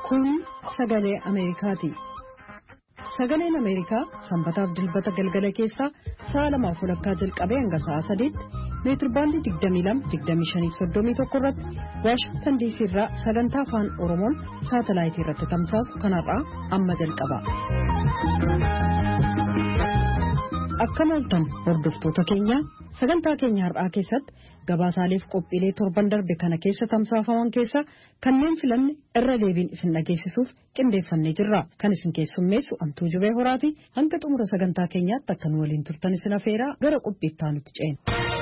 Kun sagalee Ameerikaati. Sagaleen Ameerikaa sanbataaf dilbata galgala keessaa sa'a 2:00 jalqabee hanga sa'a 3:00 meetirbaandii 22-25-31 irratti Waashingtan DC irraa sagantaa afaan Oromoon saatalaayitii irratti tamsaasu kanarraa amma jalqaba. Akka maaltan hordoftoota keenya sagantaa keenya har'aa keessatti gabaasaaleef qophiilee torban darbe kana keessa tamsaafaman keessa kanneen filanne irra deebiin isin dhageessisuuf qindeeffannee jirra. Kan isin keessummeessu Antuu Jubee Horaati. Hanga xumura sagantaa keenyaatti akka nu waliin turtan isin afeeraa gara qophiittaa nuti ceena.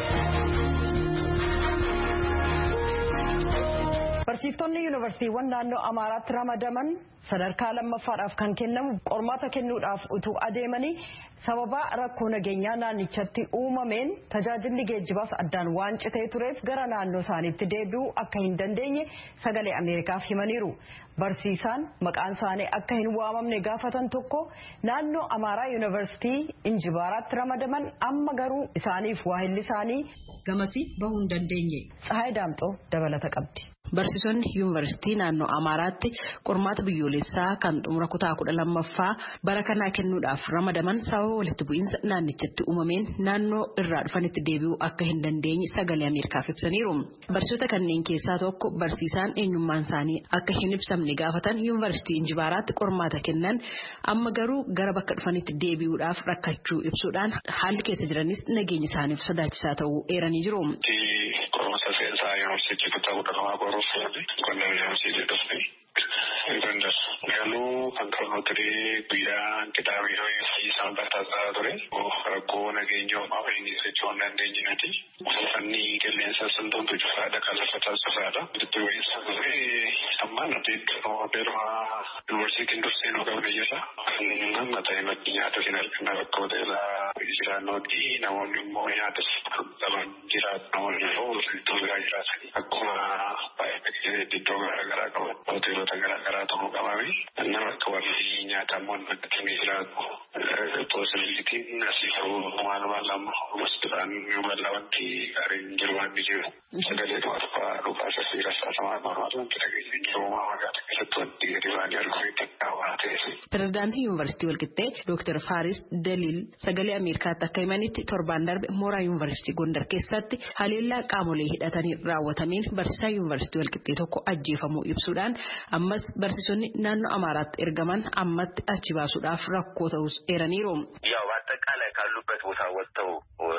Barsiiftonni yuunivarsiitiiwwan naannoo Amaaraatti ramadaman sadarkaa lammaffaadhaaf kan kennamu qormaata kennuudhaaf utuu adeemanii sababa rakkoo nageenyaa naannichatti uumameen tajaajilli geejjibaas addaan waan citee tureef gara naannoo isaaniitti deebi'uu akka hin dandeenye sagalee Ameerikaaf himaniiru. Barsiisaan maqaan isaanii akka hin waamamne gaafatan tokko naannoo Amaaraa yuunivarsiitii Injibaaraatti ramadaman amma garuu isaaniif waahilli isaanii gamasii bahuu hin dandeenye. Tsahaay Daamxoo dabalata qabdi. Barsiisonni yuunivarsiitii naannoo Amaaraatti qormaata biyyoolessaa kan xumura kutaa 12ffaa bara kanaa kennuudhaaf ramadaman sababa walitti bu'iinsa naannichatti uumameen naannoo irraa dhufanitti deebi'uu akka hin dandeenye sagalee Ameerikaaf ibsaniiru. Barsiisota kanneen keessaa tokko barsiisaan eenyummaan isaanii akka hin ibsamne gaafatan yuunivarsiitii Injibaaraatti qormaata kennan amma garuu gara bakka dhufanitti deebi'uudhaaf rakkachuu ibsuudhaan haalli keessa jiranis nageenya isaaniif sodaachisaa ta'uu eeranii jiru. Galuu kan karootee guyyaa kitaabaa isaan bartaasaa ture rakkoo nageenya uumamaa inni socho'uu dandeenye nati uffanni qilleensa suntuutu cufaadha kan lafa taasifaadha itti wayisa amma nuti beeluma yuunivarsiitiin dursee nu qabne jira nama ta'e maddi nyaata hin arganna bakka hoteelaa jiraannooti namoonni immoo nyaata qaban jiraatu namoonni immoo iddoo biraa jiraatanii akkuma baay'ee iddoo garaagaraa qaban hoteelota garaagaraa ta'uu qabame nama akka warri nyaata immoo naggatanii jiraatu poosilitiin asii ta'uu maaluma lama masjidaan yoo bal'aawatti gaariin jiru waan jiru sagalee to'ataa dhugaa sasii rassaasamaa barbaadu wanti dhageenya jiru magaalaa keessatti wanti gadi baanii arguu takkaa waan ta'eef. Pireezidaantii Yuunivarsiitii Walqixxee Dr. Faaris Daliil sagalee Ameerikaatti akka himanitti torbaan darbe mooraa Yuunivarsiitii Gondar keessatti haleellaa qaamolee hidhatanii raawwatameen barsiisaa Yuunivarsiitii Walqixxee tokko ajjeefamuu ibsuudhaan ammas barsiisonni naannoo Amaaraatti ergaman ammatti achi baasuudhaaf rakkoo ta'us eeraniiru. ያው አጠቃላይ ካሉበት ቦታ ወጥተው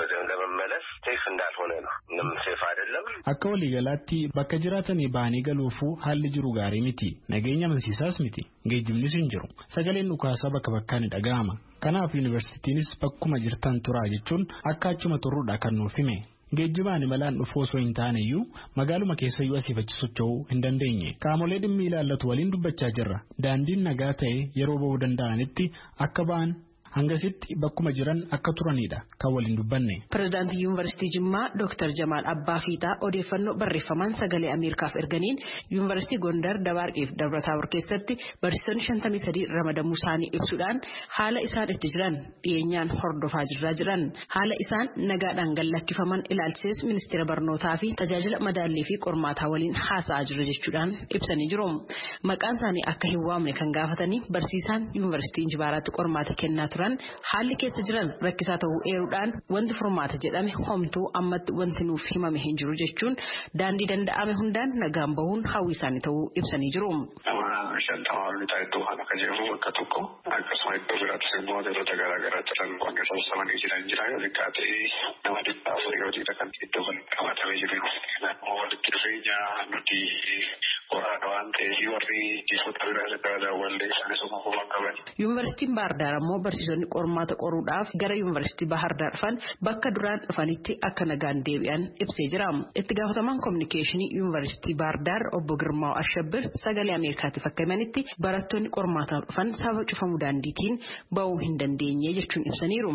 ለመመለስ ሴፍ እንዳልሆነ ነው ምንም ሴፍ አይደለም akka waliigalaatti bakka jiraatanii baanii galuufuu haalli jiru gaarii miti nageenya amansiisaas miti geejjibnis hin jiru sagaleen dhukaasaa bakka bakkaan dhaga'ama kanaaf yuunivarsiitiinis bakkuma jirtan turaa jechuun akka achuma turruudha kan nuuf hime geejjibaan imalaan dhufuu osoo hin taaneyyuu magaaluma keessayyuu asii fachi socho'uu hin dandeenye qaamolee dhimmi ilaallatu waliin dubbachaa jirra daandiin nagaa ta'e yeroo ba'uu danda'anitti akka ba'an hangasitti bakkuma jiran akka turanidha kan waliin dubbanne. Pireezidaantii Yuunivarsiitii Jimmaa Dr. Jamaal Abbaa Fiixaa odeeffannoo barreeffamaan sagalee Ameerikaaf erganiin Yuunivarsiitii Gondar Dabaarqeef Dabra-Taabor keessatti barsiisonni 53 ramadamuu isaanii ibsuudhaan haala isaan itti jiran dhiyeenyaan hordofaa jiran haala isaan nagaadhaan gallakkifaman ilaalchises ministeera barnootaa fi tajaajila madaallee fi qormaataa waliin haasa'aa jira jechuudhaan ibsanii jiru. Maqaan isaanii akka hin waamne kan gaafatanii barsiisaan Yuunivarsiitii Injibaaraatti qormaata kennaa haalli keessa jiran rakkisaa ta'uu eeruudhaan wanti furmaata jedhame homtuu ammatti wanti nuuf himame hin jiru jechuun daandii danda'ame hundaan nagaan bahuun hawwii isaanii ta'uu ibsanii jiru. Shantamaan iddoo kana kan jiru bakka tokko akkasuma iddoo biraattis immoo hoteelota garaagaraa jiran qonna sassaabanii jira yoo xiqqaatee nama 400 kan iddoo kan qabatamee jiru walitti dhufeenya nuti waraana waan ta'eef warri jisoota biraa daawwallee isaanis uumamumaan qaban. Yuunivarsiitiin Baahirdaar ammoo barsiisonni qormaata qoruudhaaf gara Yuunivarsiitii Baahirdaar dhufan bakka duraan dhufanitti akka nagaan deebi'an ibsee jira. Itti gaafatamaan kominikeeshinii Yuunivarsiitii Baahirdaar obbo Girmaa Ashabbir sagalee Ameerikaatiif akka himanitti barattoonni qormaataaf dhufan sababa cufamuu daandiitiin ba'uu hin dandeenye jechuun ibsaniiru.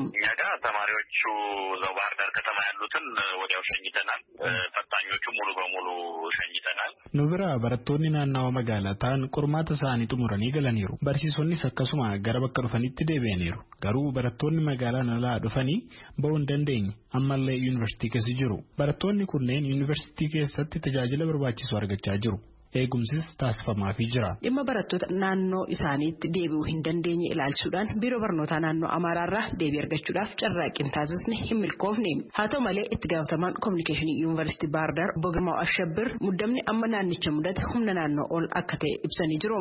ተማሪዎቹ እዛው ባህርዳር ከተማ ያሉትን ወዲያው ሸኝተናል ፈታኞቹ ሙሉ በሙሉ ሸኝተናል nu bira barattoonni naannawa magaalaa ta'an qormaata isaanii xumuranii galaniiru barsiisonnis akkasuma gara bakka dhufanitti deebi'aniiru garuu barattoonni magaalaa alaa dhufanii ba'uu hin dandeenye ammallee yuunivarsiitii keessa jiru barattoonni kunneen yuunivarsiitii keessatti tajaajila barbaachisu argachaa jiru eegumsis taasifamaafii jira. Dhimma barattoota naannoo isaaniitti deebi'uu hin dandeenye ilaalchuudhaan biiroo barnootaa naannoo Amaaraarraa deebii argachuudhaaf carraaqqii taasisne hin milkoofne. Haa ta'u malee itti gaafatamaan kominikeeshinii yuunivarsiitii Baahir Daar Obbo Girmaa Ashabbir muddamni amma naannicha mudate humna naannoo ol akka ta'e ibsanii jiru.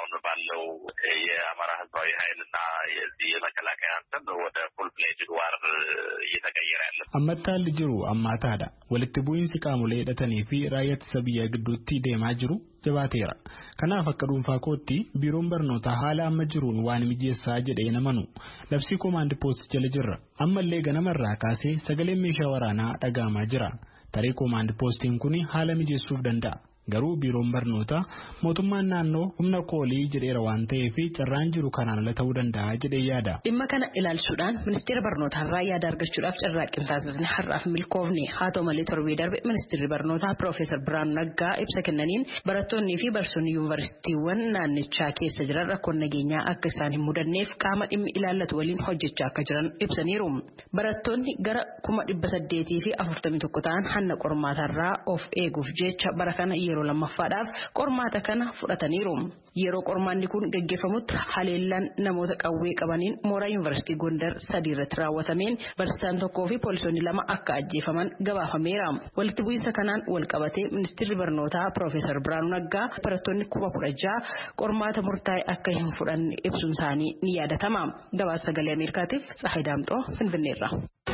የአማራ ህዝባዊ ኃይልና የዚህ የመከላከያ አንተም ወደ ፉል ፍሌጅድ ዋር እየተቀየረ ያለ አመታል ጅሩ አማታዳ ወልት ቡይንስ ቃሙለ የደተኔፊ ራየት ሰብያ ግዱቲ ደማ ጅሩ ጀባቴራ ከናፈ ቀዱን ፋኮቲ ቢሮን በርኖታ ሐላ መጅሩን ዋን ሚጄሳ ጀደ የነመኑ ለብሲ ኮማንድ ፖስት ጀለጅራ አመለ ገነመራ ካሴ ሰገሌ ሜሻ ወራና ዳጋማ ጅራ ታሪ ኮማንድ ፖስቲን ኩኒ ሐላ ሚጄሱፍ ደንዳ garuu biiroon barnoota mootummaan naannoo humna koolii jedheera waan ta'eef carraan jiru kanaan ala ta'uu danda'a jedhee yaada. Dhimma kana ilaalchuudhaan ministeera barnootaarraa yaada argachuudhaaf carraaqqii taasisne har'aaf milkoofne. Haa ta'u malee torbee darbe ministeerri barnootaa Piroofeesar Biraanuu Naggaa ibsa kennaniin barattoonnii fi barsiisonni yuunivarsiitiiwwan naannichaa keessa jiran rakkoon nageenyaa akka isaan hin mudanneef qaama dhimmi ilaallatu waliin hojjechaa akka jiran ibsaniiru. Barattoonni gara 841 ta'an hanna qormaatarraa of eeguuf jecha bara kana yeroo lammaffaadhaaf qormaata kana fudhataniiru. Yeroo qormaanni kun gaggeeffamutti haleellaan namoota qawwee qabaniin mooraa yuunivarsiitii Gondar 3 irratti raawwatameen barsiisaan tokkoo fi poolisoonni 2 akka ajjeefaman gabaafameera. Walitti bu'iinsa kanaan wal qabatee ministeerri barnootaa Piroofeesar Biraanuu Naggaa barattoonni 16,000 qormaata murtaa'e akka hin fudhanne ibsuun isaanii ni yaadatama. Gabaasa sagalee Ameerikaatiif Tsahaay Daamxoo Finfinneerra.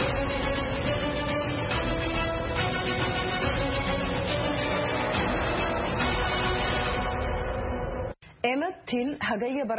Emettiin hagayya bara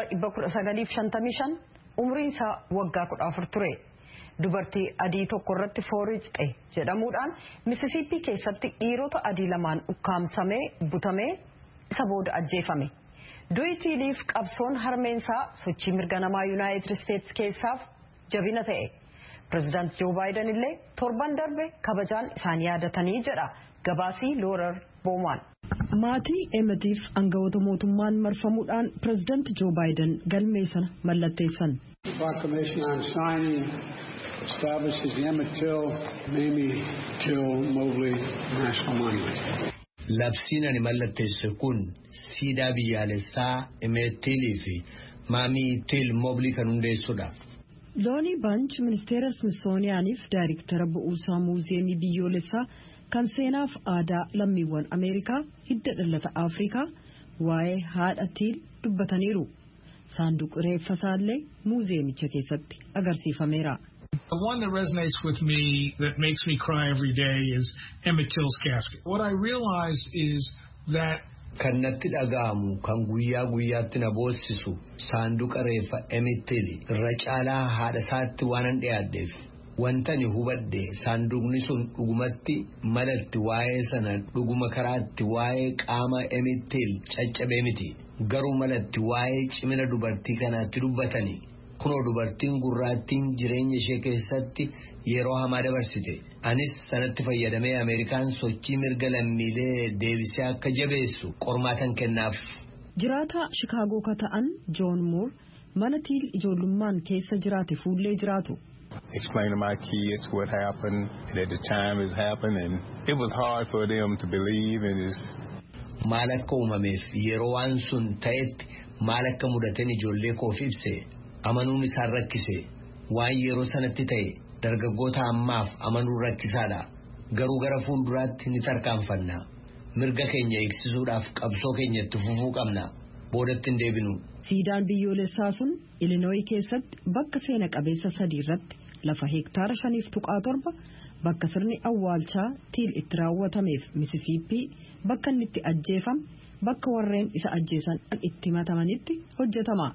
1955 umriin isaa waggaa 14 ture. Dubartii adii tokko irratti fooricxe jedhamuudhaan Mississippi keessatti dhiirota adii lamaan ukkaamsamee butamee isa booda ajjeefame. Du'itiiliif qabsoon harmeensaa sochii mirga namaa Yuunaayitid Isteetsi keessaaf jabina ta'e. Pireezidaant Joo Baayiden illee torban darbe kabajaan isaan yaadatanii jedha gabaasii Loorar Boomaan. Maatii Emetiif aangawoota mootummaan marfamuudhaan Pireezidaant Joo Baayiden galmee sana mallatteessan. Proclamation I'm signing establishes the Emmett Till, Mamie Till Mobley National Monument. Labsiin ani mallatteesse kun siidaa biyyaalessaa Emmett Tillii fi Mamie Till Mobley kan hundeessudha. Loonii Banch ministeera Smithsoniyaaniif daayirektara bu'uuraa muuziyeemii biyyoolessaa kan seenaaf aadaa lammiiwwan Ameerikaa hidda dhalata Afrikaa waa'ee haadha Till dubbataniiru. Saanduqa reeffasaallee muuziyeemicha keessatti agarsiifameera. The one that resonates with me, that makes me cry every day, is Emmett Till's casket. What I realized is that kan natti dhaga'amu kan guyyaa guyyaatti na boossisu saanduqa reeffa Emmett Till irra caalaa haadha isaatti waanan dhiyaadheef wantani hubadhe saanduqni sun dhugumatti malatti waa'ee sana dhuguma karaatti waa'ee qaama Emmett Till caccabee miti garuu malatti waa'ee cimina dubartii kanaatti dubbatani kunoo dubartiin gurraattiin jireenya ishee keessatti yeroo hamaa dabarsite anis sanatti fayyadamee Ameerikaan sochii mirga lammiilee deebisee akka jabeessu qormaatan kennaaf. Jiraata Shikaagoo ka ta'an Joon Moore mana Till ijoollummaan keessa jiraate fuullee jiraatu. Explain to my kids what happened and at the time it happened and it was hard for them to believe in this. Maal akka uumameef yeroo waan sun ta'etti maal akka mudateen ijoollee koof ibse amanuun isaan rakkise waan yeroo sanatti ta'e dargaggoota ammaaf amanuu rakkisaadha garuu gara fuulduraatti ni tarkaanfanna mirga keenya eegsisuudhaaf qabsoo keenyatti fufuu qabna boodatti hin deebinu. Siidaan biyyoolessaa sun Ilinooyi keessatti bakka seena qabeessa 3 irratti lafa hektaara 5.7 bakka sirni awwaalchaa Till itti raawwatameef Mississippi bakka inni itti ajjeefame bakka warreen isa ajjeesan itti himatamanitti hojjetama.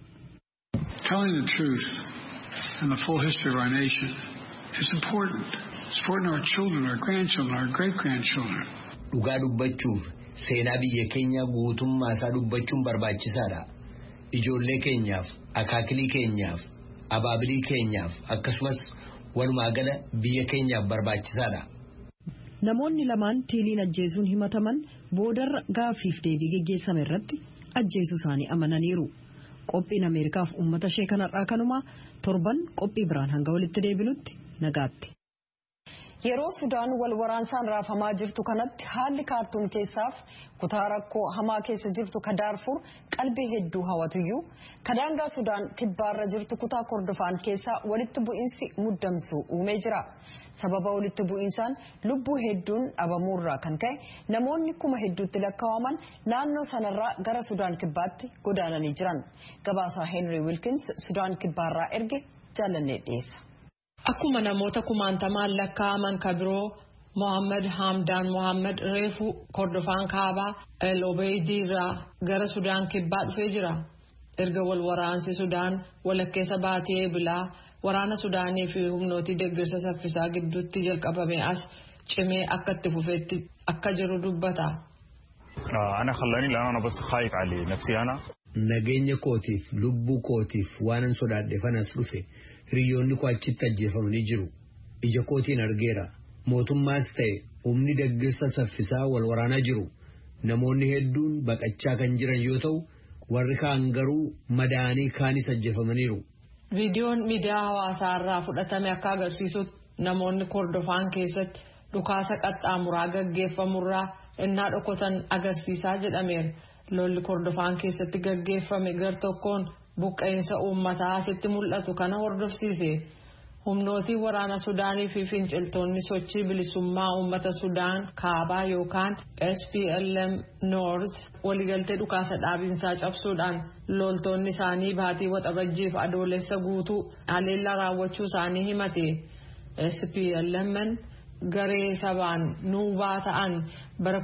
Telling the truth and the full history of our nation is important. It's important to our children, our grandchildren, our great-grandchildren. Dhugaa dubbachuuf seenaa biyya keenya guutummaa isaa dubbachuun barbaachisaadha. Ijoollee keenyaaf, akaakilii keenyaaf, abaabilii keenyaaf akkasumas walumaa gala biyya keenyaaf barbaachisaadha. Namoonni lamaan Tilliin ajjeesuun himataman boodarra gaaffiif deebii geggeessame irratti ajjeesuu isaanii amananiiru. Qophiin Ameerikaaf uummata ishee kanarraa kanuma torban qophii biraan hanga walitti deebinutti nagaatti. yeroo Sudaan wal waraansaan raafamaa jirtu kanatti haalli Kaartuum keessaaf kutaa rakkoo hamaa keessa jirtu ka Daarfur qalbii hedduu hawwatuyyuu kadaangaa Sudaan kibbaarra jirtu kutaa Kordofaan keessaa walitti bu'iinsi muddamsu uumee jira. Sababa walitti bu'iinsaan lubbuu hedduun dhabamuurraa kan ka'e namoonni kuma hedduutti lakkaa'aman naannoo sanarraa gara Sudaan kibbaatti godaananii jiran. Gabaasaa Henry Wilkins Sudaan kibbaarraa erge jaalannee dhiyeessa. Akkuma namoota kumaantamaan lakkaa'aman kabiroo Mohammed Hamdan Mohammed reefu Kordofaan kaabaa El Obeydiirraa gara Sudaan kibbaa dhufee jira. Erga wal waraansi Sudaan walakkeessa baatee bilaa waraana Sudaanii fi humnooti deeggarsa saffisaa gidduutti jalqabame as cimee akka itti fufeetti akka jiru dubbata. Ana khallani lana ana bas khaif ali nafsi ana. Nageenya kootiif lubbuu kootiif waanan sodaadheef anas dhufe. Hiriyoonni koo achitti ajjeefamanii jiru. Ija kootiin argeera. Mootummaas ta'e humni deeggarsa saffisaa wal waraanaa jiru. Namoonni hedduun baqachaa kan jiran yoo ta'u warri kaan garuu madaanii kaanis ajjeefamaniiru. Viidiyoon miidiyaa hawaasaa irraa fudhatame akka agarsiisutti namoonni Kordofaan keessatti dhukaasa qaxxaamuraa gaggeeffamurraa innaa dhokotan agarsiisaa jedhameera. Lolli Kordofaan keessatti gaggeeffame gar tokkoon buqqeensa uummataa asitti mul'atu kana hordofsiise. Humnootii waraana Sudaanii fi finciltoonni sochii bilisummaa uummata Sudaan kaabaa yookaan SPLM North waliigaltee dhukaasa dhaabinsaa cabsuudhaan loltoonni isaanii baatii waxabajjiif adoolessa guutuu haleellaa raawwachuu isaanii himate. SPLM garee sabaan nuubaa ta'an bara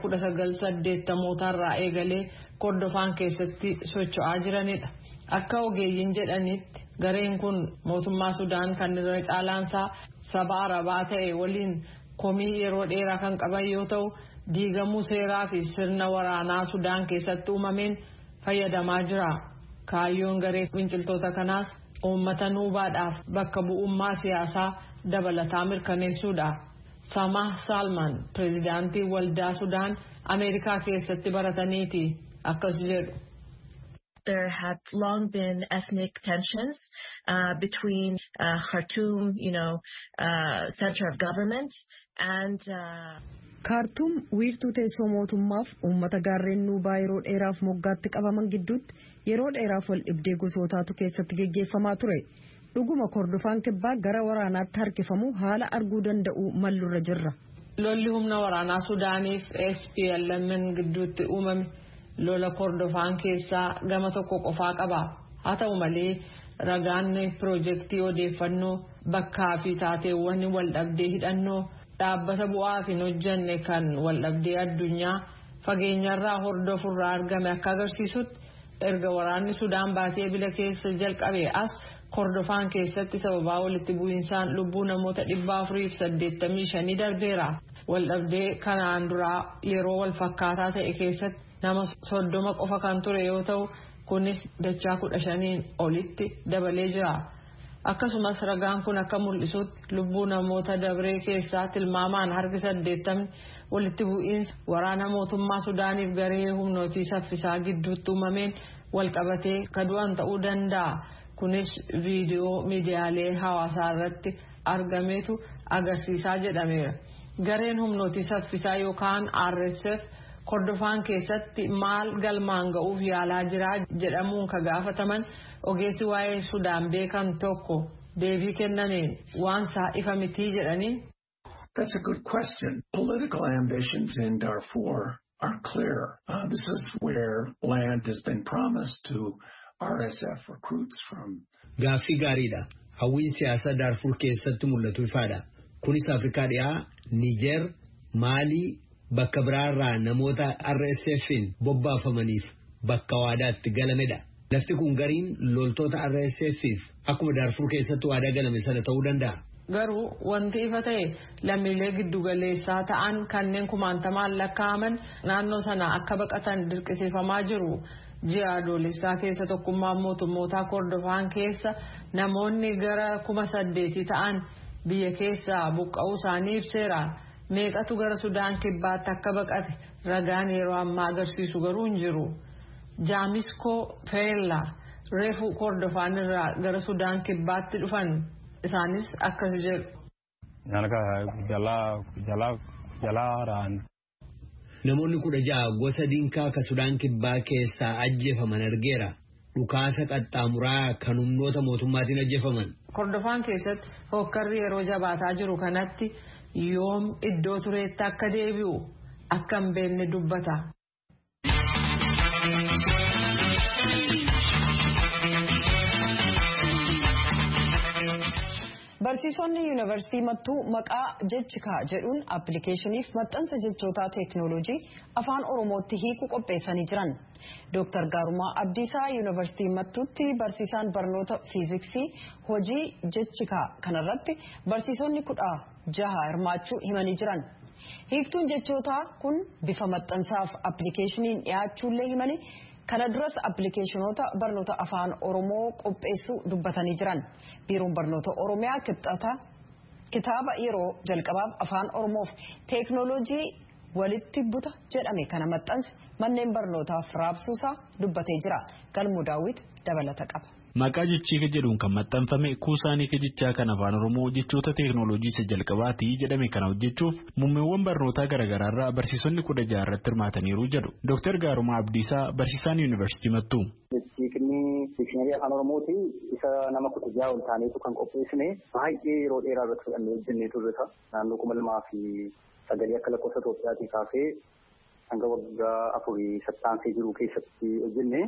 1980 eegalee Kordofaan keessatti socho'aa jiranidha. Akka ogeeyyiin jedhanitti gareen kun mootummaa Sudaan kan irra caalaansaa saba Arabaa ta'e waliin komii yeroo dheeraa kan qaban yoo ta'u diigamuu seeraa fi sirna waraanaa Sudaan keessatti uumameen fayyadamaa jira. Kaayyoon garee finciltoota kanaas uummata nuubaadhaaf bakka bu'ummaa siyaasaa dabalataa mirkaneessuudha. Samah Salman pireezidaantii waldaa Sudaan Ameerikaa keessatti barataniiti akkas jedhu. There had long been ethnic tensions between Khartoum, center of government, and Khartoum wiirtuu teessoo mootummaaf uummata gaarreen nuubaa yeroo dheeraaf moggaatti qabaman gidduutti yeroo dheeraaf wal dhibdee gosootaatu keessatti geggeeffamaa ture. Dhuguma Kordofaan kibbaa gara waraanaatti harkifamu haala arguu danda'u mallurra jirra. Lolli humna waraanaa Sudaaniif SPLM gidduutti uumame lola Kordofaan keessaa gama tokko qofaa qaba. Haa ta'u malee ragaan piroojeektii odeeffannoo bakkaa fi taateewwan waldhabdee hidhannoo dhaabbata bu'aaf hin hojjanne kan waldhabdee addunyaa fageenyarraa hordofurraa argame akka agarsiisutti erga waraanni Sudaan baatee bila keessa jalqabe as Kordofaan keessatti sababaa walitti bu'iinsaan lubbuu namoota 485 darbeera. Waldhabdee kanaan duraa yeroo wal fakkaataa ta'e keessatti nama 30 qofa kan ture yoo ta'u kunis dachaa 15 olitti dabalee jira. Akkasumas ragaan kun akka mul'isutti lubbuu namoota dabree keessaa tilmaamaan harki 80 walitti bu'iinsa waraana mootummaa Sudaaniif garee humnootii saffisaa gidduutti uumameen walqabatee kadu'an ta'uu danda'a. Kunis viidiyoo miidiyaalee hawaasaa irratti argametu agarsiisaa jedhameera. Gareen humnootii saffisaa yookaan RSF Kordofaan keessatti maal galmaan ga'uuf yaalaa jira jedhamuun ka gaafataman ogeessi waa'ee Sudaan beekan tokko deebii kennaniin waan isaa ifa mitii jedhanii. That's a good question. Political ambitions in Darfur are clear. This is where land has been promised to RSF recruits from. Gaaffii gaariidha. Hawwiin siyaasaa Darfur keessatti mul'atu ifaadha. Kunis Afrikaa dhiyaa, Niger, Maalii bakka biraarraa namoota RSF'n bobbaafamaniif bakka waadaatti galamedha. Lafti kun gariin loltoota RSF'if akkuma Darfur keessatti waadaa galame sana ta'uu danda'a. Garuu wanti ifa ta'e lammiilee giddugaleessaa ta'an kanneen kumaantamaan lakkaa'aman naannoo sana akka baqatan dirqisiifamaa jiru. Ji'a adoolessaa keessa tokkummaan mootummootaa Kordofaan keessa namoonni gara 8,000 ta'an biyya keessaa buqqa'uu isaanii ibseera. Meeqatu gara Sudaan kibbaatti akka baqate ragaan yeroo ammaa agarsiisu garuu hin jiru. Jaamiskoo Feella reefu Kordofaan irraa gara Sudaan kibbaatti dhufan isaanis akkas jedhu. Jalaa Namoonni 16 gosa Dinkaa ka Sudaan Kibbaa keessaa ajjeefaman argeera. Dhukaasa qaxxaamuraa kan humnoota mootummaatiin ajjeefaman. Kordofaan keessatti hokkarri yeroo jabaataa jiru kanatti yoom iddoo tureetti akka deebi'u akka hin beekne dubbata. Barsiisonni yuunivarsiitii Mattuu maqaa Jechikaa jedhuun appilikeeshiniif maxxansa jechootaa teeknooloojii afaan Oromootti hiikuu qopheessanii jiran. Dr. Gaarumaa Abdiisaa yuunivarsiitii Mattuutti barsiisaan barnoota fiiziksii hojii Jechikaa kanarratti barsiisonni 16 hirmaachuu himanii jiran. Hiiktuun jechootaa kun bifa maxxansaaf appilikeeshiniin dhiyaachuullee himanii kana duras appilikeeshinoota barnoota afaan Oromoo qopheessuu dubbatanii jiran. Biiroon barnoota Oromiyaa kitaaba yeroo jalqabaaf afaan Oromoof teeknooloojii walitti buta jedhame kana maxxanse manneen barnootaaf raabsuusaa dubbatee jira. Galmuu Daawwit dabalata qaba. Maqaa Jechiika jedhuun kan maxxanfame kuusaanii jechaa kan afaan Oromoo jechoota teeknooloojii isa jalqabaati jedhame kana hojjechuuf muummeewwan barnootaa garaagaraarraa barsiisonni 16 irratti hirmaataniiru jedhu Dr. Gaarumaa Abdiisaa barsiisaan yuunivarsiitii Mattuu. Jechiikni dikshinaarii afaan Oromooti isa nama 16 ol taaneetu kan qopheessine baay'ee yeroo dheeraa irratti fudhannee hojjennee turreta naannoo 2009 akka lakkoofsa Itoophiyaatii kaasee hanga waggaa 4 sattaansee jiru keessatti hojjenne.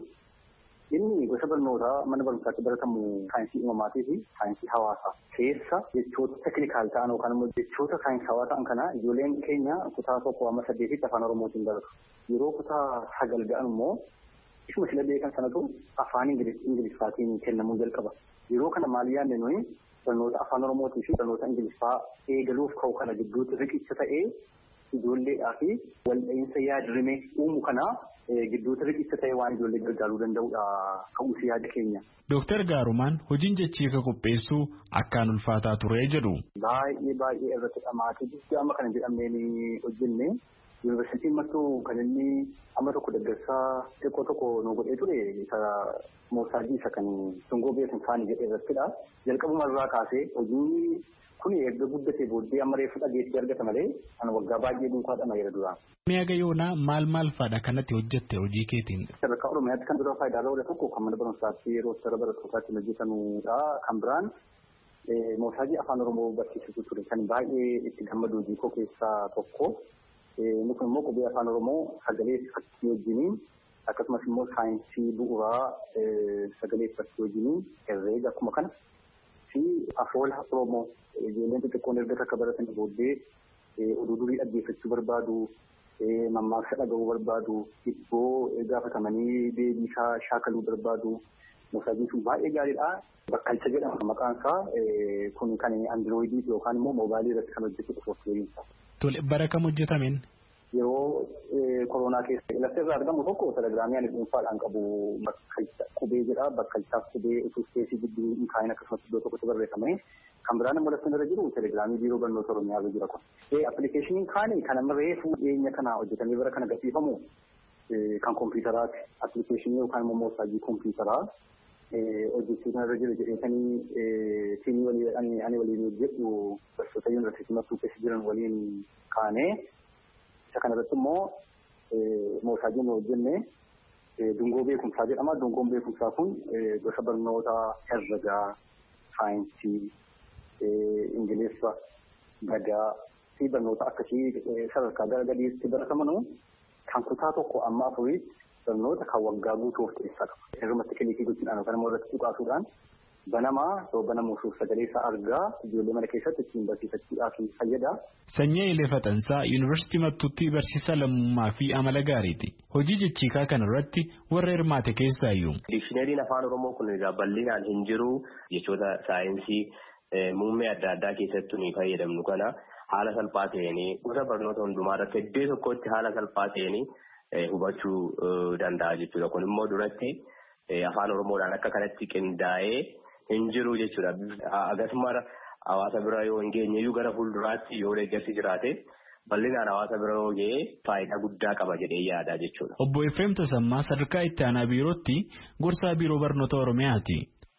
Inni gosa barnootaa mana barumsaatti baratamu saayinsii uumamaatii fi saayinsii hawaasaa keessa jechoota teeknikaal ta'an yookaan immoo jechoota saayinsii hawaasaa ta'an kana ijoolleen keenya kutaa 1-8 afaan Oromootiin baratu. Yeroo kutaa 9 ga'an immoo isuma sila beekan sanatu afaan Ingiliffaatiin kennamuu jalqaba. Yeroo kana maal yaadne nuyi barnoota afaan Oromootii fi barnoota Ingiliffaa eegaluuf ka'u kana gidduutti riqicha ta'ee ijoolleedhaa fi waldha'iinsa yaadrimee uumu kanaa gidduutti riqicha ta'ee waan ijoollee gargaaruu danda'udha ka'umsi yaada keenya. Dr. Gaarumaan hojiin Jechiika qopheessuu akkaan ulfaataa ture jedhu. Baay'ee irratti dhamaatii amma kana jedhameen hojjenne yuunivarsiitiin Mattuu kan inni amma tokko deeggarsaa xiqqoo tokko nu godhee ture isa moosaajii isa kan dungoo beekumsaanii jedhee irrattidha. Jalqabuma irraa kaasee hojiin kun erga guddatee booddee amma reeffa dhageetti argata malee ana waggaa baay'ee dhuunfaadhama yeroo duraa. Mi'a gayoonaa maal fa'aadha kanatti hojjette hojii keetiin? Sadarkaa Oromiyaatti kan dura faayidaa oola tokko kan mana barumsaatti yeroo sara barattootaatti hojjetanudha. Kan biraan moosaajii afaan Oromoo barsiisuu ture kan baay'ee itti gammadu hojii koo keessaa tokko. Inni kun immoo qubee afaan Oromoo sagalee fakkii wajjiniin akkasumas immoo saayinsii bu'uuraa sagalee fakkii wajjiniin herreega akkuma kana. Fi afoola Oromoo ijoolleen xixiqqoon erga akka baratan booddee oduu durii dhaggeeffachuu barbaadu, mammaaksa dhaga'uu barbaadu, iddoo gaafatamanii deebiisaa shaakaluu barbaadu. Moosaajiin sun baay'ee gaariidha. Bakkalcha jedhama maqaan isaa kun kan andirooyidii yookaan immoo mobaayilii irratti kan hojjetu sooftiweeriinsa. Tole bara kam hojjetameen? Yeroo koronaa keessa lafti irraa argamu tokko telegiraamii ani dhuunfaadhaan qabu bakkalcha qubee jedha. Bakkalchaaf qubee utuu ispeesii gidduu hin kaa'in akkasumas iddoo tokkotti barreeffame. Kan biraan immoo lafti irra jiru telegiraamii biiroo barnoota Oromiyaa irra jira kun. Appilikeeshiniin kaani kan amma reefu dhiyeenya kana hojjetamee bara kana gadhiifamu kan kompiitaraati. Appilikeeshinii yookaan immoo moosaajii kompiitaraa hojjechuun irra jiru jedheetanii tiimii walii ani waliin hojjedhu barsiisota yuunivarsiitii Mattuu keessa jiran waliin kaanee isa kanarratti immoo moosaajiin hojjenne dungoo beekumsaa jedhama. Dungoon beekumsaa kun gosa barnoota herregaa, saayinsii, Ingiliffa, gadaa fi barnoota akkasii sadarkaa gara gadiitti baratamanu kan kutaa tokko amma afurii barnoota kan waggaa guutuu of keessaa qaba. Irrumatti kiliikii gochuudhaan yookaan immoo irratti tuqaasuudhaan banamaa yoo banamuuf sagalee isaa argaa ijoollee mana keessatti ittiin barsiifachuudhaaf fayyada. Sanyii Ilee Faxansaa Yuunivarsiitii Mattuutti barsiisaa lammummaa fi amala gaariiti. Hojii Jechiikaa kana irratti warra hirmaate keessaa iyyuu. Dikshinariin afaan Oromoo kun egaa bal'inaan hin jiru jechoota saayinsii muummee adda addaa keessattuu ni fayyadamnu kana haala salphaa ta'een gosa barnoota hundumaa irratti iddoo tokkotti haala salphaa ta'een hubachuu danda'a jechuudha. Kun immoo duratti afaan Oromoodhaan akka kanatti qindaa'ee hin jiru jechuudha. Akkasuma hawaasa bira yoo hin geenye iyyuu gara fuulduraatti yoo deeggarsi jiraate bal'inaan hawaasa bira yoo ga'e faayidaa guddaa qaba jedhee yaada jechuudha. Obbo Efreem Tasammaa sadarkaa itti aanaa biirootti gorsaa biiroo barnoota Oromiyaati.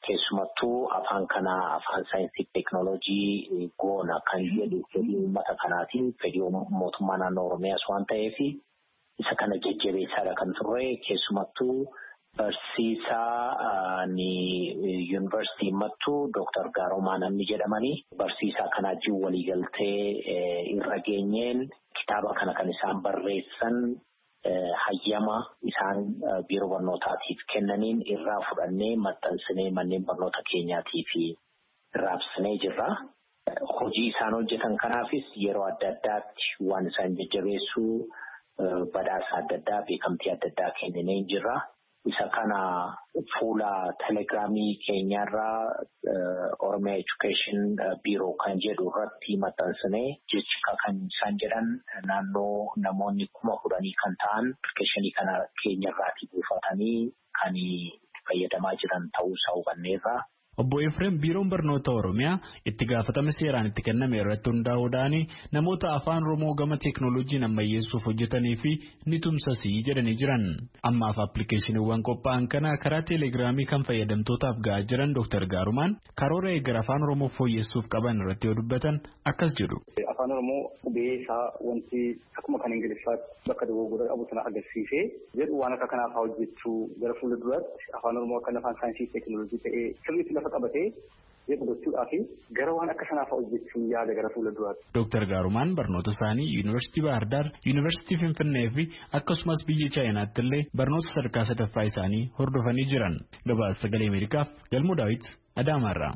keessumattuu afaan kanaa afaan saayinsii teeknooloojii goona kan jedhu fedhii uummata kanaatiin fedhii mootummaa naannoo Oromiyaas waan ta'eef isa kana jajjabeessaadha kan turre keessumattuu barsiisaa yuunivarsiitii mattuu Dr. Gaarumaa namni jedhamanii barsiisaa kanaatiin waliigaltee irra geenyeen kitaaba kana kan isaan barreessan hayyama isaan biiroo barnootaatiif kennaniin irraa fudhannee maxxansinee manneen barnoota keenyaatiif raabsinee jirra. Hojii isaan hojjetan kanaafis yeroo adda addaatti waan isaan jajjabeessuu badhaasa adda addaa beekamtii adda addaa kenninee jirra. Isa kana fuula telegiraamii keenyarraa Oromiyaa Education Bureau kan jedhu irratti maxxansinee jecha kan isaan jedhan naannoo namoonni 10,000 kan ta'an appilikeeshinii kana keenyarraatii buufatanii kan fayyadamaa jiran ta'uusaa hubanneerra. Obbo Efreem biiroon barnoota Oromiyaa itti gaafatama seeraan itti kenname irratti hundaa'uudhaan namoota afaan Oromoo gama teeknooloojiin ammayyeessuuf hojjetanii fi ni tumsasii jedhanii jiran. Ammaaf appilikeeshiniiwwan qophaa'an kana karaa teelegiraamii kan fayyadamtootaaf ga'aa jiran Dr. Gaarumaan karoora eegara afaan Oromoo fooyyessuuf qaban irratti yoo dubbatan akkas jedhu. Afaan Oromoo qubee isaa wanti akkuma kan Ingiliffaatti bakka dogoggora qabu sana agarsiisee jedhu waan akka kanaaf hojjechuu gara fuulduraatti afaan Oromoo akka afaan saayinsii teeknooloojii ta'ee sirriitti lafa qabatee jedhu gochuudhaaf gara waan akka kanaaf hojjechuun yaada gara fuulduraatti. Dr. Gaarumaan barnoota isaanii Yuunivarsiitii Baahir Daar, Yuunivarsiitii Finfinnee fi akkasumas biyya Chaayinaatti illee barnoota sadarkaa sadaffaa isaanii hordofanii jiran. Gabaasa Sagalee Ameerikaaf Galmuu Daawit Adaamaarraa.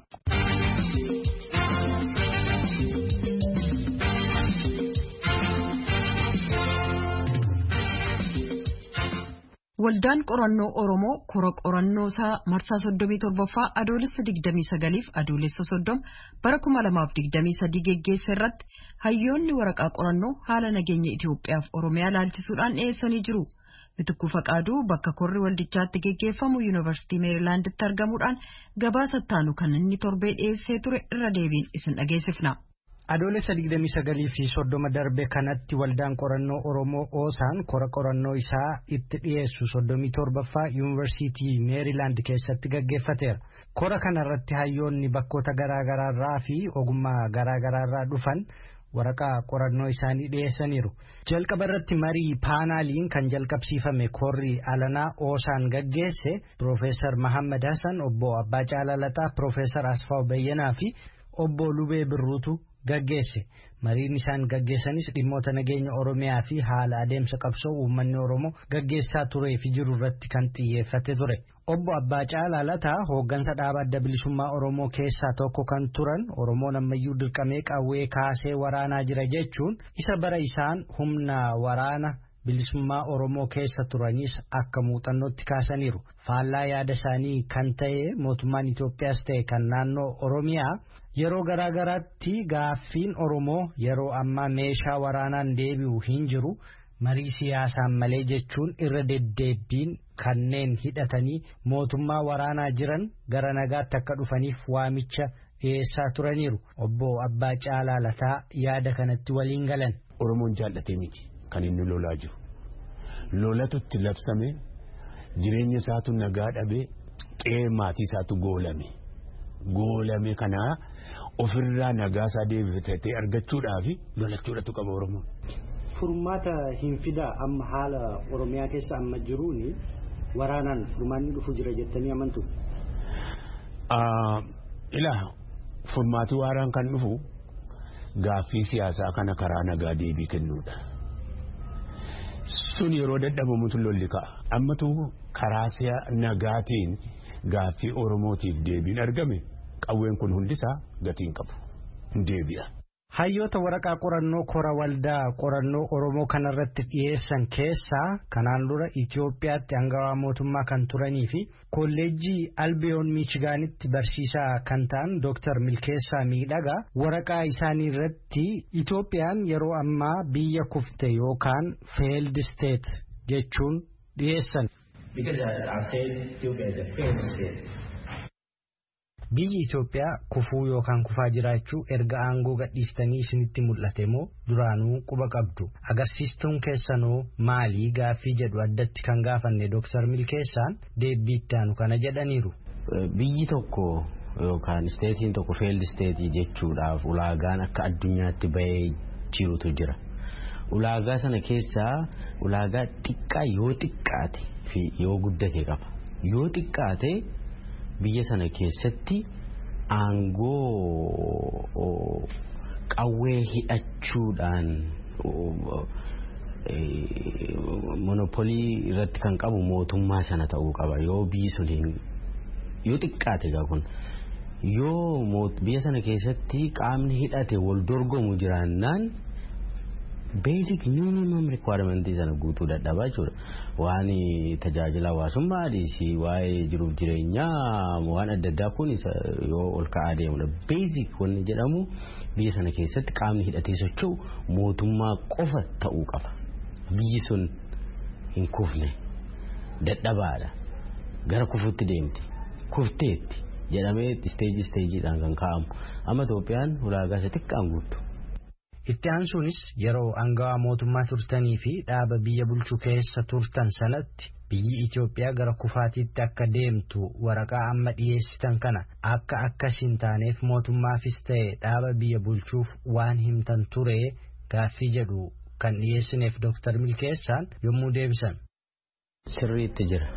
Waldaan qorannoo Oromoo kora qorannoo isaa marsaa 37ffaa adoolessa 29f adoolessa 30 bara 2023 geggeesse irratti hayyoonni waraqaa qorannoo haala nageenya Itoophiyaaf Oromiyaa laalchisuudhaan dhiyeessanii jiru. Bitikuu Faqaaduu bakka korri waldichaatti geggeeffamu Yuunivarsiitii Meerilaanditti argamuudhaan gabaasa taanu kan inni torbee dhiyeessee ture irra deebiin isin dhageessifna. Adoolessa 29 fi 30 darbe kanatti waldaan qorannoo Oromoo Oosaan kora qorannoo isaa itti dhiyeessu 37ffaa Yuunivarsiitii Meerilaand keessatti gaggeeffateera. Kora kanarratti hayyoonni bakkoota garaagaraarraa fi ogummaa garaagaraarraa dhufan waraqaa qorannoo isaanii dhiyeessaniiru. Jalqaba irratti marii paanaaliin kan jalqabsiifame korri alanaa Oosaan gaggeesse Profeesar Mahammad Hassan, Obbo Abbaa Caalaa Lataa, Profeesar Asfaaw Bayyanaa fi Obbo Lubee Birruutu gaggeesse. Mariin isaan gaggeessanis dhimmoota nageenya Oromiyaa fi haala adeemsa qabsoo uummanni Oromoo gaggeessaa turee fi jiru irratti kan xiyyeeffate ture. Obbo Abbaa Caalaa Lataa hooggansa dhaaba adda bilisummaa Oromoo keessaa tokko kan turan Oromoon ammayyuu dirqamee qawwee kaasee waraanaa jira jechuun isa bara isaan humna waraana bilisummaa Oromoo keessa turanis akka muuxannootti kaasaniiru. Faallaa yaada isaanii kan ta'e mootummaan Itoophiyaas ta'e kan naannoo Oromiyaa yeroo garaagaraatti gaaffiin Oromoo yeroo ammaa meeshaa waraanaan deebi'u hin jiru marii siyaasaan malee jechuun irra deddeebiin kanneen hidhatanii mootummaa waraanaa jiran gara nagaatti akka dhufaniif waamicha dhiyeessaa turaniiru. Obbo Abbaa Caalaa Lataa yaada kanatti waliin galan. Oromoon jaallatee miti kan inni lolaa jiru. Lolatutti labsame jireenya isaatu nagaa dhabee qe'ee maatii isaatu goolame kanaa ofirraa nagaa isaa deebifatee argachuudhaaf lolachuudhatu qaba Oromoon. Furmaata hin fidaa amma haala Oromiyaa keessa amma jiruuni waraanaan furmaanni dhufu jira jettanii amantu? Furmaati waaraan kan dhufu gaaffii siyaasaa kana karaa nagaa deebii kennuudha. Sun yeroo dadhabamutu lolli ka'a. Ammatu karaa nagaatiin gaaffii Oromootiif deebiin argame qawween kun hundisaa gatiin qabu. Deebi'a. Hayyoota waraqaa qorannoo kora waldaa qorannoo Oromoo kanarratti dhiyeessan keessaa kanaan dura Itoophiyaatti aangawaa mootummaa kan turanii fi kolleejjii Albiyoon Miichigaanitti barsiisaa kan ta'an Dr. Milkeessaa Miidhagaa waraqaa isaanii irratti Itoophiyaan yeroo ammaa biyya kufte yookaan failed state jechuun dhiyeessan. Biyyi Itoophiyaa kufuu yookaan kufaa jiraachuu erga aangoo gadhiistanii isinitti mul'ate moo duraanuu quba qabdu? Agarsiistuun keessanoo maalii gaaffii jedhu addatti kan gaafanne Dr. Milkeessaan deebii itti aanu kana jedhaniiru. biyyi tokko yookaan isteetiin tokko failed isteetii jechuudhaaf ulaagaan akka addunyaatti bahee jirutu jira. Ulaagaa sana keessaa ulaagaa xiqqaa yoo xiqqaate fi yoo guddate qaba. Yoo xiqqaate biyya sana keessatti aangoo qawwee hidhachuudhaan monopolii irratti kan qabu mootummaa sana ta'uu qaba. Yoo biyyi sun yoo xiqqaate kun yoo biyya sana keessatti qaamni hidhate wal dorgomu jiraannaan basic minimum requirement sana guutuu dadhabaa jechuudha. Waan tajaajila hawaasummaadhis waa'ee jiruuf jireenyaa waan adda addaa kun yoo ol ka'aa deemudha. Basic wanni jedhamu biyya sana keessatti qaamni hidhatee socho'u mootummaa qofa ta'uu qaba. Biyyi sun hin kufne dadhabaadha. Gara kufuutti deemti. Kufteetti jedhamee isteejiidhaan kan kaa'amu. Amma Itoophiyaan ulaagaa isa xiqqaan guuttu. Itti aansuunis yeroo aangawaa mootummaa turtanii fi dhaaba biyya bulchuu keessa turtan sanatti biyyi Itoophiyaa gara kufaatiitti akka deemtu waraqaa amma dhiyeessitan kana akka akkasiin taaneef mootummaafis ta'e dhaaba biyya bulchuuf waan himtan ture gaaffii jedhu kan dhiyeessineef Dr. Milkeessaan yommuu deebisan. Sirriitti jira.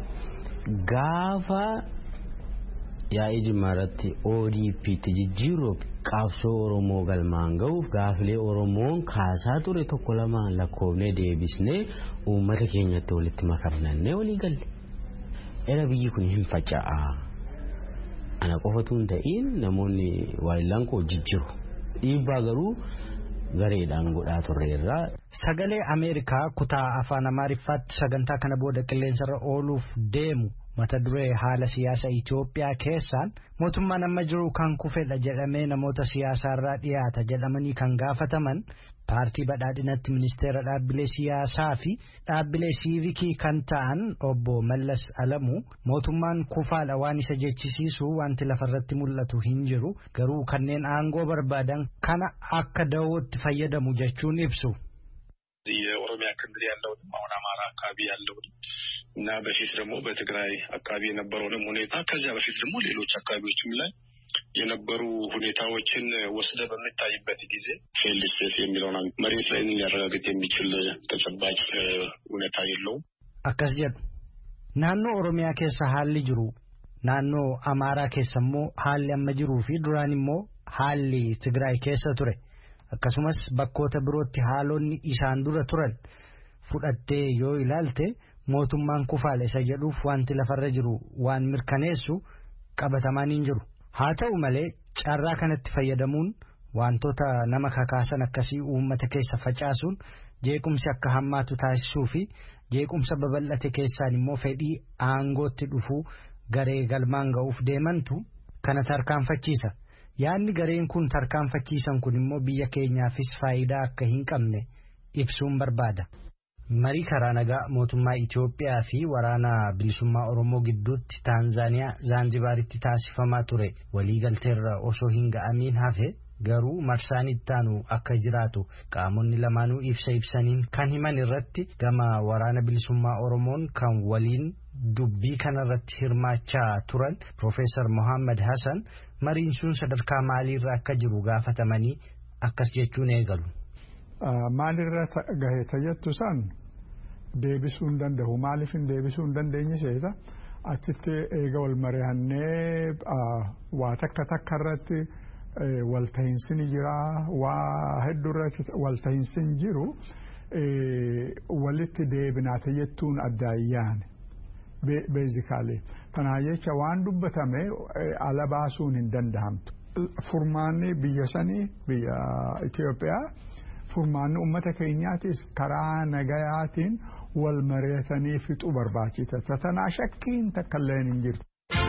Gaafa yaa'ii Jimmaarratti ODP'tti jijjiiruuf qabsoo Oromoo galmaan ga'uuf gaafilee Oromoon kaasaa ture tokko lamaan lakkoofnee deebisnee uummata keenyatti walitti makarnannee walii galle. Era biyyi kun hin faca'aa. Ana qofatu hin ta'in namoonni waayillaan koo jijjiiru. Dhiibbaa garuu gareedhaan godhaa turreerraa. Sagalee Ameerikaa kutaa afaan Amaariffaatti sagantaa kana booda qilleensarra ooluuf deemu mata duree haala siyaasa Itoophiyaa keessaan mootummaan amma jiru kan kufedha jedhamee namoota siyaasaarraa dhiyaata jedhamanii kan gaafataman paartii badhaadhinatti ministeera dhaabbilee siyaasaa fi dhaabbilee siivikii kan ta'an obbo Mallas Alamuu mootummaan kufaadha waan isa jechisiisu wanti lafarratti mul'atu hin jiru garuu kanneen aangoo barbaadan kana akka dawootti fayyadamu jechuun ibsu. የኦሮሚያ ክልል ያለውንም አሁን አማራ አካባቢ ያለውን እና በፊት ደግሞ በትግራይ አካባቢ የነበረውንም ሁኔታ ከዚያ በፊት ደግሞ ሌሎች አካባቢዎችም ላይ የነበሩ ሁኔታዎችን ወስደ በሚታይበት ጊዜ ፌልድ ስቴት የሚለውን መሬት ላይ ሊያረጋግጥ የሚችል ተጨባጭ ሁኔታ የለውም። አካስ ጀዱ ናኖ ኦሮሚያ ኬሳ ሀሊ ጅሩ ናኖ አማራ ኬሰሞ ሀሊ አመጅሩ ፊ ዱራኒሞ ሀሊ ትግራይ ኬሳ ቱሬ akkasumas bakkoota birootti haalonni isaan dura turan fudhattee yoo ilaalte mootummaan kufaale isa jedhuuf wanti lafarra jiru waan mirkaneessu qabatamaan hin jiru. Haa ta'u malee carraa kanatti fayyadamuun wantoota nama kakaasan akkasii uummata keessa facaasuun jeequmsi akka hammaatu taasisuu fi jeequmsa babal'ate keessaan immoo fedhii aangootti dhufuu garee galmaan ga'uuf deemantu kana tarkaanfachiisa. Yaanni gareen kun tarkaanfachiisan kun immoo biyya keenyaafis faayidaa akka hin qabne ibsuun barbaada. Marii karaa nagaa mootummaa Itoophiyaa fi waraana bilisummaa Oromoo gidduutti Taanzaaniyaa Zaanzibaaritti taasifamaa ture waliigalteerra osoo hin ga'amiin hafe garuu marsaan ittaanu akka jiraatu qaamonni lamaanuu ibsaniin kan himan irratti gama waraana bilisummaa Oromoon kan waliin dubbii kanarratti hirmaachaa turan Profeesar Mohammad Hassan mariin sun sadarkaa maaliirra akka jiru gaafatamanii akkas jechuun eegalu. Maalirra gahee tayyattu san deebisuu hin danda'u. Maaliif hin deebisuu hin dandeenye seeta achitti eega wal mari'annee waa takka irratti walta'iinsi ni jira waa hedduu irratti walta'iinsi hin jiru walitti deebinaa tayyattuun addaayyaan beezikaalee. Kanaa jecha waan dubbatame ala baasuun hin danda'amtu. Furmaanni biyya sanii biyya Itoophiyaa furmaanni uummata keenyaatis karaa nagayaatiin wal mari'atanii fixuu barbaachisa. Tanaa shakkiin takka illee hin jirtu.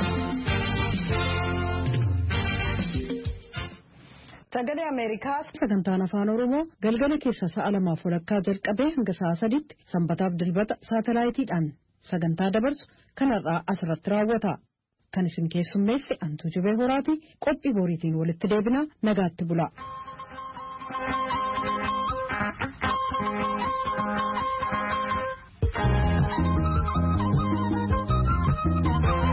Sagalee Ameerikaa sagantaan afaan Oromoo galgala keessa sa'a 2:00 jalqabee hanga sa'a 3:00 sanbataaf dilbata saatalaayitiidhaan sagantaa dabarsu kanarraa asirratti raawwata. Kan isin keessummeesse Antuu Jibee Horaati qophii boriitiin walitti deebina nagaatti bula.